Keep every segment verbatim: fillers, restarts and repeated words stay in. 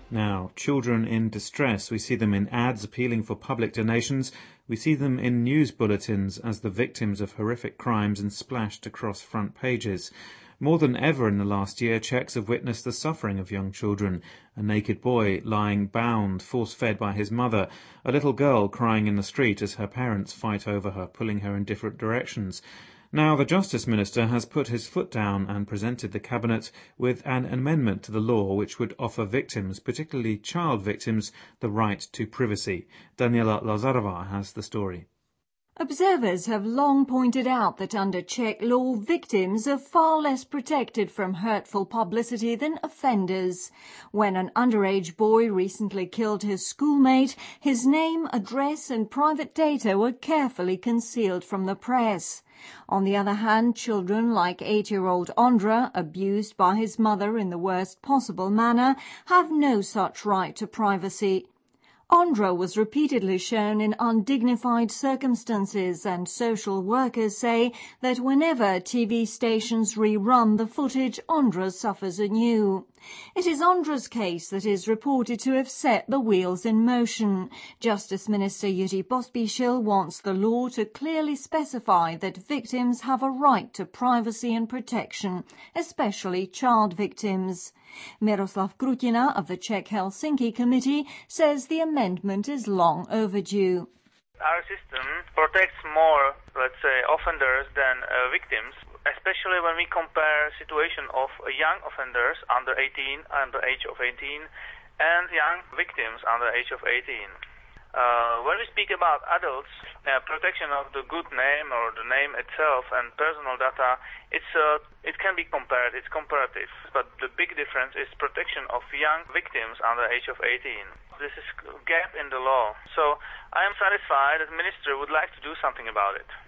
Now, children in distress, we see them in ads appealing for public donations. We see them in news bulletins as the victims of horrific crimes and splashed across front pages. More than ever in the last year, Czechs have witnessed the suffering of young children. A naked boy lying bound, force-fed by his mother. A little girl crying in the street as her parents fight over her, pulling her in different directions. Now, the Justice Minister has put his foot down and presented the Cabinet with an amendment to the law which would offer victims, particularly child victims, the right to privacy. Daniela Lazarova has the story. Observers have long pointed out that under Czech law, victims are far less protected from hurtful publicity than offenders. When an underage boy recently killed his schoolmate, his name, address and private data were carefully concealed from the press. On the other hand, children like eight-year-old Ondra, abused by his mother in the worst possible manner, have no such right to privacy. Ondra was repeatedly shown in undignified circumstances, and social workers say that whenever T V stations rerun the footage, Ondra suffers anew. It is Ondra's case that is reported to have set the wheels in motion. Justice Minister Jiří Pospíšil wants the law to clearly specify that victims have a right to privacy and protection, especially child victims. Miroslav Krutina of the Czech Helsinki Committee says the amendment is long overdue. Our system protects more, let's say, offenders than uh, victims, especially when we compare situation of young offenders under eighteen, under age of eighteen, and young victims under age of eighteen. Uh, when we speak about adults, uh, protection of the good name or the name itself and personal data, it's uh, it can be compared, it's comparative. But the big difference is protection of young victims under age of eighteen. This is a gap in the law. So I am satisfied that the Minister would like to do something about it.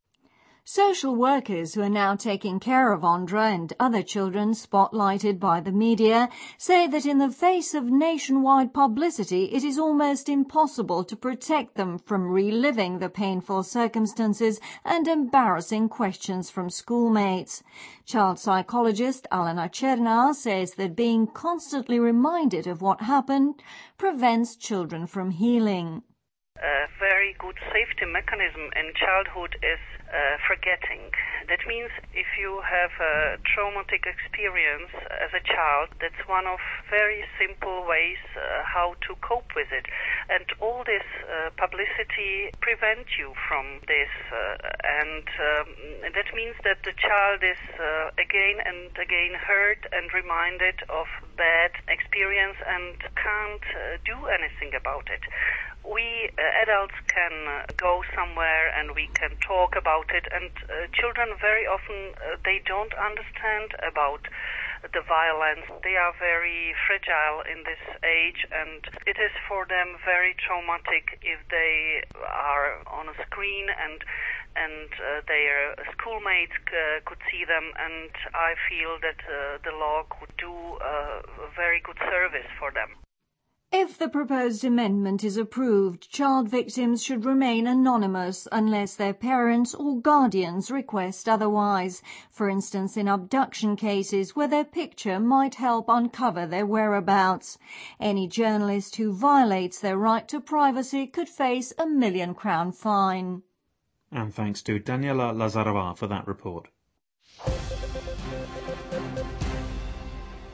Social workers who are now taking care of Ondra and other children spotlighted by the media say that in the face of nationwide publicity, it is almost impossible to protect them from reliving the painful circumstances and embarrassing questions from schoolmates. Child psychologist Alena Cherná says that being constantly reminded of what happened prevents children from healing. A very good safety mechanism in childhood is uh, forgetting. That means if you have a traumatic experience as a child, that's one of very simple ways uh, how to cope with it. And all this uh, publicity prevents you from this. Uh, and um, that means that the child is uh, again and again hurt and reminded of bad experience and can't uh, do anything about it. We uh, adults can uh, go somewhere and we can talk about it, and uh, children very often uh, they don't understand about the violence. They are very fragile in this age, and it is for them very traumatic if they are on a screen and and uh, their schoolmates uh, could see them, and I feel that uh, the law could do uh, a very good service for them. If the proposed amendment is approved, child victims should remain anonymous unless their parents or guardians request otherwise, for instance in abduction cases where their picture might help uncover their whereabouts. Any journalist who violates their right to privacy could face a million crown fine. And thanks to Daniela Lazarova for that report.